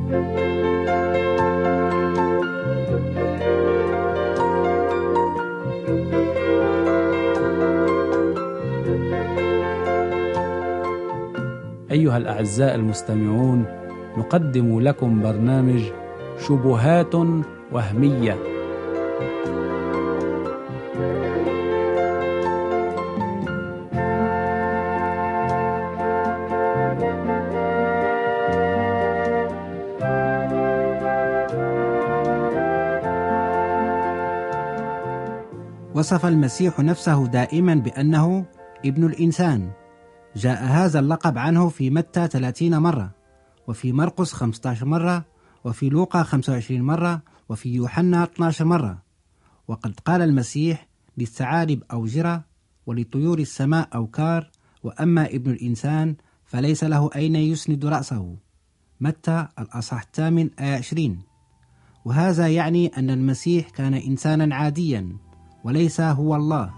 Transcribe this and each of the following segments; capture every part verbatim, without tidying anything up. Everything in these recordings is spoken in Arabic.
أيها الأعزاء المستمعون، نقدم لكم برنامج شبهات وهمية. وصف المسيح نفسه دائما بأنه ابن الإنسان. جاء هذا اللقب عنه في متى ثلاثين مرة، وفي مرقس خمسة عشر مرة، وفي لوقا خمسة وعشرين مرة، وفي يوحنا اثني عشر مرة. وقد قال المسيح: للثعالب أوجرة، ولطيور السماء أوكار، وأما ابن الإنسان فليس له أين يسند رأسه. متى الأصحاح الثامن آية عشرين. وهذا يعني أن المسيح كان إنسانا عاديا وليس هو الله.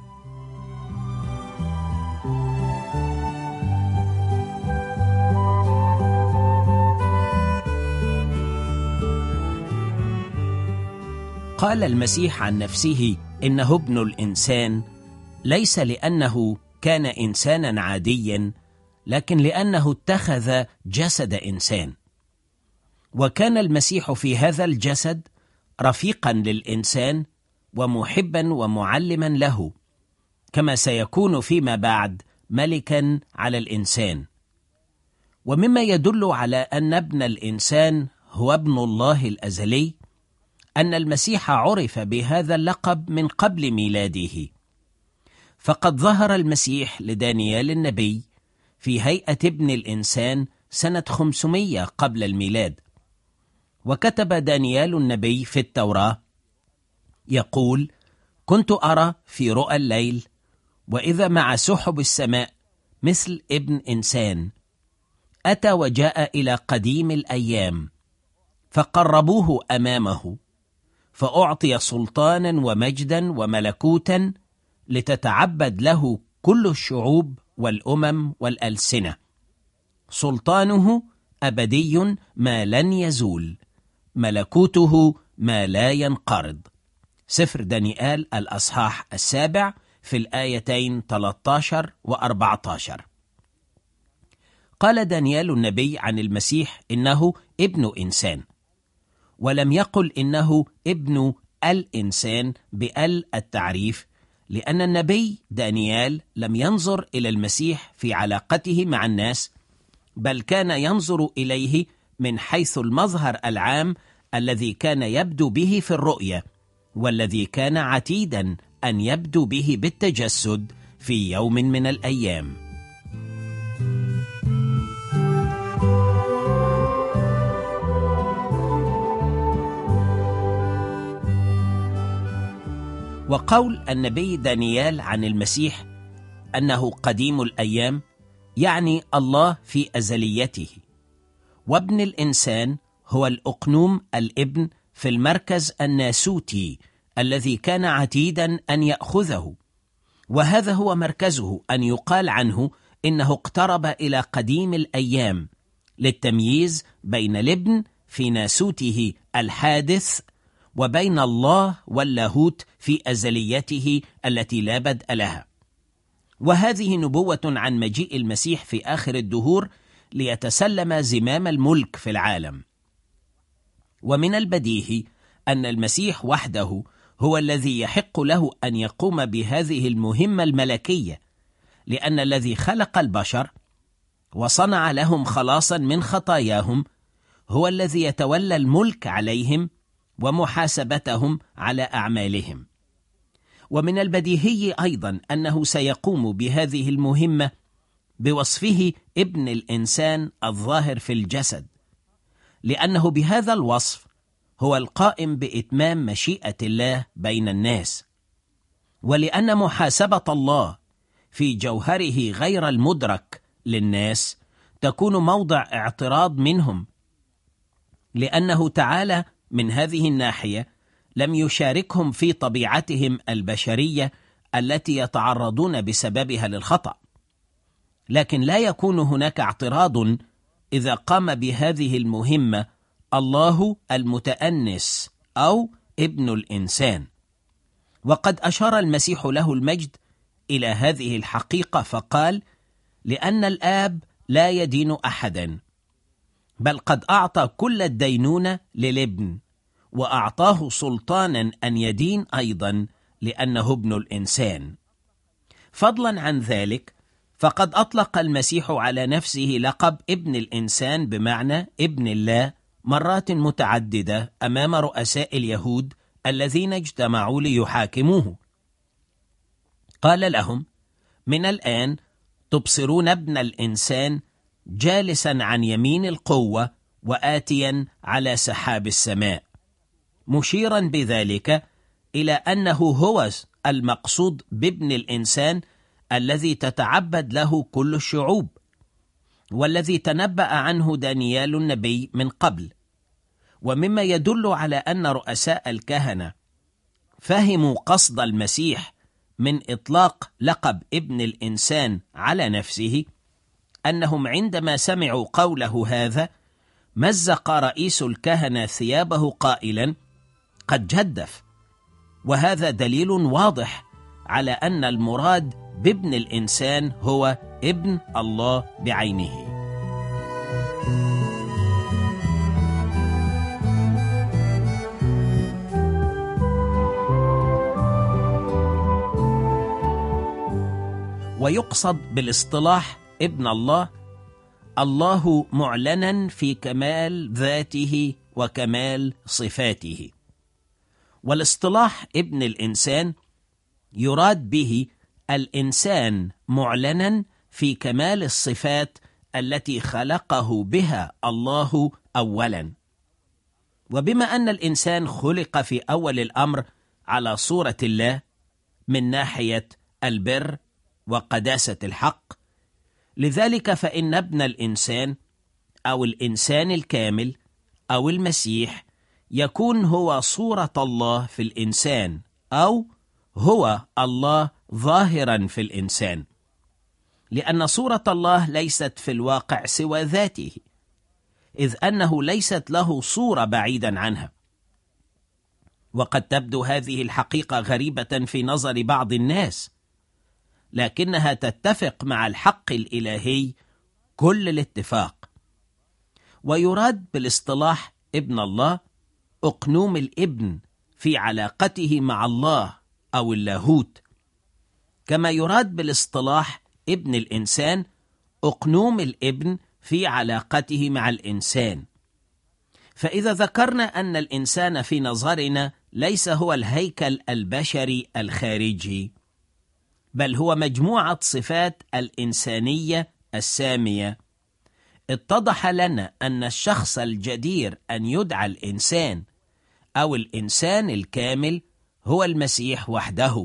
قال المسيح عن نفسه إنه ابن الإنسان، ليس لأنه كان إنسانا عاديا، لكن لأنه اتخذ جسد إنسان. وكان المسيح في هذا الجسد رفيقا للإنسان ومحبا ومعلما له، كما سيكون فيما بعد ملكا على الإنسان. ومما يدل على أن ابن الإنسان هو ابن الله الأزلي أن المسيح عرف بهذا اللقب من قبل ميلاده. فقد ظهر المسيح لدانيال النبي في هيئة ابن الإنسان سنة خمسمائة قبل الميلاد. وكتب دانيال النبي في التوراة يقول: كنت أرى في رؤى الليل، وإذا مع سحب السماء مثل ابن إنسان، أتى وجاء إلى قديم الأيام، فقربوه أمامه، فأعطي سلطانا ومجدا وملكوتا لتتعبد له كل الشعوب والأمم والألسنة. سلطانه أبدي ما لن يزول، ملكوته ما لا ينقرض. سفر دانيال الأصحاح السابع في الآيتين ثلاثة عشر وأربعة عشر. قال دانيال النبي عن المسيح إنه ابن إنسان، ولم يقل إنه ابن الإنسان بأل التعريف، لأن النبي دانيال لم ينظر إلى المسيح في علاقته مع الناس، بل كان ينظر إليه من حيث المظهر العام الذي كان يبدو به في الرؤية، والذي كان عتيدا أن يبدو به بالتجسد في يوم من الأيام. وقول النبي دانيال عن المسيح أنه قديم الأيام يعني الله في أزليته، وابن الإنسان هو الأقنوم الابن في المركز الناسوتي الذي كان عتيدا أن يأخذه. وهذا هو مركزه، أن يقال عنه إنه اقترب إلى قديم الأيام، للتمييز بين الابن في ناسوته الحادث وبين الله واللاهوت في أزليته التي لا بدء لها. وهذه نبوة عن مجيء المسيح في آخر الدهور ليتسلم زمام الملك في العالم. ومن البديهي أن المسيح وحده هو الذي يحق له أن يقوم بهذه المهمة الملكية، لأن الذي خلق البشر وصنع لهم خلاصا من خطاياهم هو الذي يتولى الملك عليهم ومحاسبتهم على أعمالهم. ومن البديهي أيضا أنه سيقوم بهذه المهمة بوصفه ابن الإنسان الظاهر في الجسد، لأنه بهذا الوصف هو القائم بإتمام مشيئة الله بين الناس، ولأن محاسبة الله في جوهره غير المدرك للناس تكون موضع اعتراض منهم، لأنه تعالى من هذه الناحية لم يشاركهم في طبيعتهم البشرية التي يتعرضون بسببها للخطأ. لكن لا يكون هناك اعتراض إذا قام بهذه المهمة الله المتأنس أو ابن الإنسان. وقد أشار المسيح له المجد إلى هذه الحقيقة فقال: لأن الآب لا يدين أحدا، بل قد أعطى كل الدينونة للابن، وأعطاه سلطانا أن يدين أيضا لأنه ابن الإنسان. فضلا عن ذلك، فقد أطلق المسيح على نفسه لقب ابن الإنسان بمعنى ابن الله مرات متعددة أمام رؤساء اليهود الذين اجتمعوا ليحاكموه. قال لهم: من الآن تبصرون ابن الإنسان جالسا عن يمين القوة وآتيا على سحاب السماء، مشيرا بذلك إلى أنه هو المقصود بابن الإنسان الذي تتعبد له كل الشعوب، والذي تنبأ عنه دانيال النبي من قبل. ومما يدل على أن رؤساء الكهنة فهموا قصد المسيح من إطلاق لقب ابن الإنسان على نفسه، أنهم عندما سمعوا قوله هذا مزق رئيس الكهنة ثيابه قائلا: قد جدف. وهذا دليل واضح على أن المراد بابن الإنسان هو ابن الله بعينه. ويقصد بالاصطلاح ابن الله الله معلنا في كمال ذاته وكمال صفاته. والاصطلاح ابن الإنسان يراد به الإنسان معلنا في كمال الصفات التي خلقه بها الله أولا. وبما أن الإنسان خلق في أول الأمر على صورة الله من ناحية البر وقداسة الحق، لذلك فإن ابن الإنسان أو الإنسان الكامل أو المسيح يكون هو صورة الله في الإنسان، أو هو الله ظاهرا في الإنسان، لأن صورة الله ليست في الواقع سوى ذاته، إذ أنه ليست له صورة بعيدا عنها. وقد تبدو هذه الحقيقة غريبة في نظر بعض الناس، لكنها تتفق مع الحق الإلهي كل الاتفاق. ويراد بالاصطلاح ابن الله أقنوم الابن في علاقته مع الله أو اللاهوت، كما يراد بالاصطلاح ابن الإنسان أقنوم الابن في علاقته مع الإنسان. فإذا ذكرنا أن الإنسان في نظرنا ليس هو الهيكل البشري الخارجي، بل هو مجموعة صفات الإنسانية السامية، اتضح لنا أن الشخص الجدير أن يدعى الإنسان أو الإنسان الكامل هو المسيح وحده،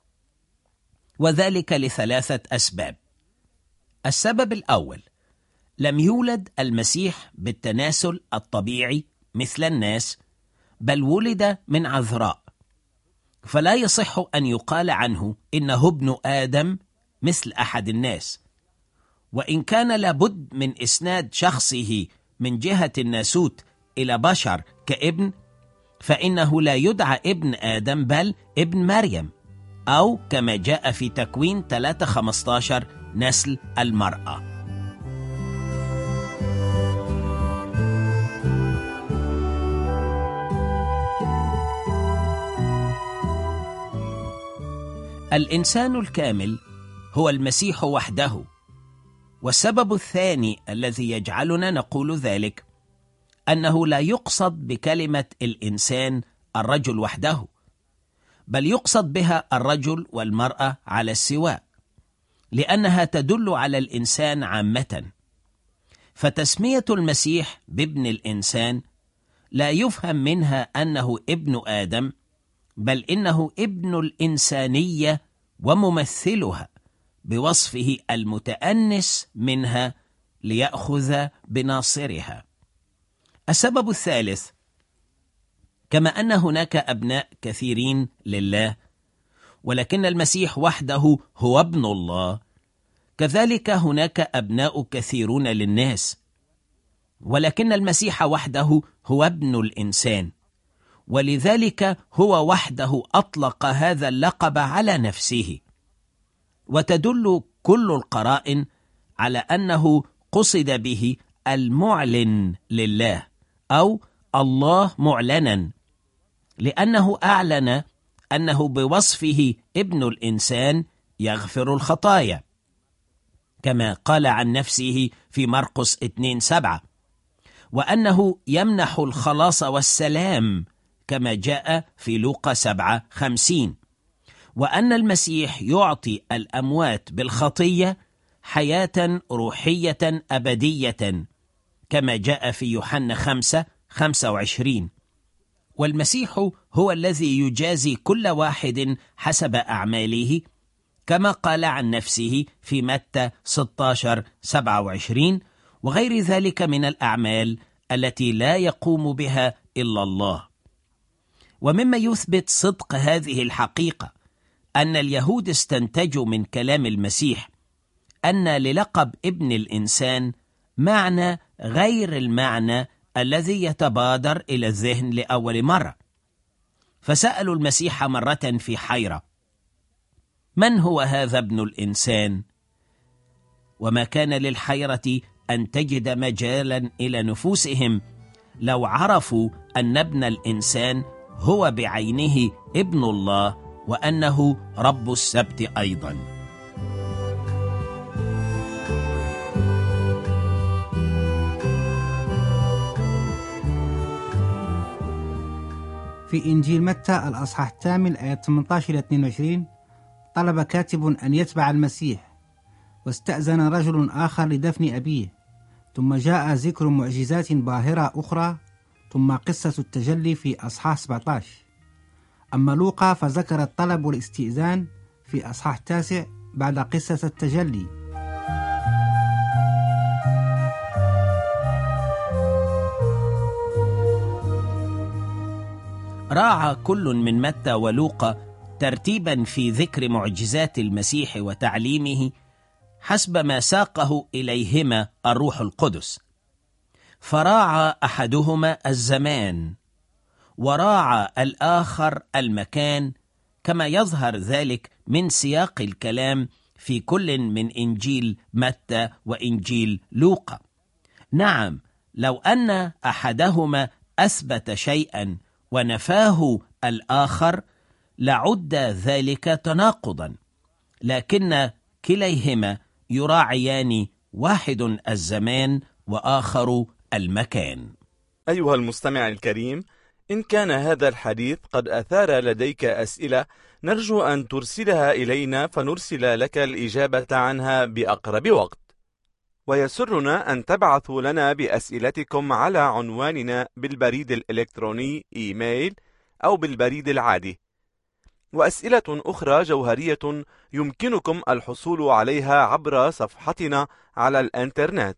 وذلك لثلاثة أسباب. السبب الأول: لم يولد المسيح بالتناسل الطبيعي مثل الناس، بل ولد من عذراء، فلا يصح أن يقال عنه إنه ابن آدم مثل أحد الناس. وإن كان لابد من إسناد شخصه من جهة الناسوت إلى بشر كابن، فإنه لا يدعى ابن آدم بل ابن مريم، أو كما جاء في تكوين ثلاثة خمسة عشر نسل المرأة. الإنسان الكامل هو المسيح وحده. والسبب الثاني الذي يجعلنا نقول ذلك أنه لا يقصد بكلمة الإنسان الرجل وحده، بل يقصد بها الرجل والمرأة على السواء، لأنها تدل على الإنسان عامة. فتسمية المسيح بابن الإنسان لا يفهم منها أنه ابن آدم، بل إنه ابن الإنسانية وممثلها بوصفه المتأنس منها ليأخذ بناصرها. السبب الثالث: كما أن هناك أبناء كثيرين لله، ولكن المسيح وحده هو ابن الله، كذلك هناك أبناء كثيرون للناس، ولكن المسيح وحده هو ابن الإنسان، ولذلك هو وحده أطلق هذا اللقب على نفسه. وتدل كل القرائن على أنه قصد به المعلن لله، أو الله معلنا، لأنه أعلن أنه بوصفه ابن الإنسان يغفر الخطايا، كما قال عن نفسه في مرقس اثنين سبعة، وأنه يمنح الخلاص والسلام كما جاء في لوقا سبعة خمسين، وأن المسيح يعطي الأموات بالخطية حياة روحية أبدية كما جاء في يوحنا خمسة خمسة وعشرين. والمسيح هو الذي يجازي كل واحد حسب أعماله، كما قال عن نفسه في متى ستة عشر سبعة وعشرين، وغير ذلك من الأعمال التي لا يقوم بها إلا الله. ومما يثبت صدق هذه الحقيقة أن اليهود استنتجوا من كلام المسيح أن للقب ابن الإنسان معنى غير المعنى الذي يتبادر إلى الذهن لأول مرة، فسألوا المسيح مرة في حيرة: من هو هذا ابن الإنسان؟ وما كان للحيرة أن تجد مجالا إلى نفوسهم لو عرفوا أن ابن الإنسان هو بعينه ابن الله، وأنه رب السبت أيضا. في إنجيل متى الأصحاح الثامن آيات ثمانية عشر إلى اثنين وعشرين: طلب كاتب أن يتبع المسيح، واستأذن رجل آخر لدفن أبيه، ثم جاء ذكر معجزات باهرة أخرى، ثم قصة التجلي في أصحاح سبعة عشر. أما لوقا فذكر الطلب والاستئذان في أصحاح التاسع بعد قصة التجلي. راعى كل من متى ولوقا ترتيبا في ذكر معجزات المسيح وتعليمه حسب ما ساقه إليهما الروح القدس، فراعى أحدهما الزمان، وراعى الآخر المكان، كما يظهر ذلك من سياق الكلام في كل من إنجيل متى وإنجيل لوقا. نعم، لو أن أحدهما أثبت شيئا ونفاه الآخر لعد ذلك تناقضا، لكن كليهما يراعيان واحد الزمان وآخر المكان. أيها المستمع الكريم، إن كان هذا الحديث قد أثار لديك أسئلة نرجو أن ترسلها إلينا فنرسل لك الإجابة عنها بأقرب وقت. ويسرنا أن تبعثوا لنا بأسئلتكم على عنواننا بالبريد الإلكتروني إيميل أو بالبريد العادي. وأسئلة أخرى جوهرية يمكنكم الحصول عليها عبر صفحتنا على الإنترنت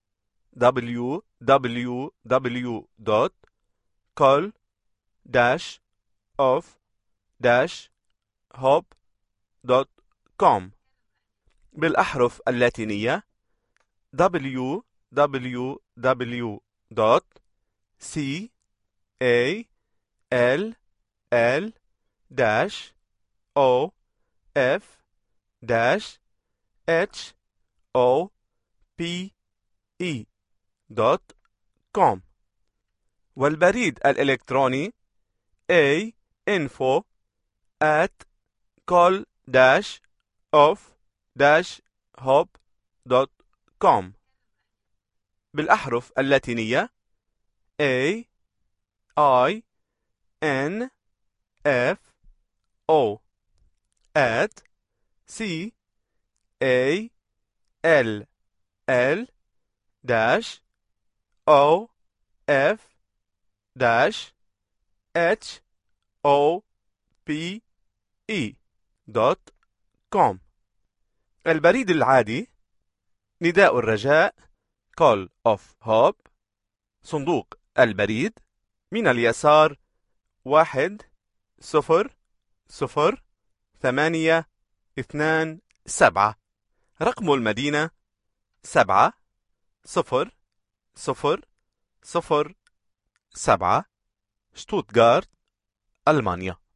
دبليو دبليو دبليو دوت كول داش أوف داش هوب دوت كوم بالأحرف اللاتينية دبليو دبليو دبليو دوت سي إيه إل إل داش أو إف داش إتش أو بي إي دوت كوم، والبريد الإلكتروني A info at call dash of dash hop دوت كوم بالأحرف اللاتينية A I N F O at C A L L dash O F dash H O P E دوت كوم. البريد العادي نداء الرجاء Call of Hope، صندوق البريد من اليسار واحد صفر صفر ثمانية اثنان سبعة، رقم المدينة سبعة صفر صفر صفر سبعة شتوتغارت ألمانيا.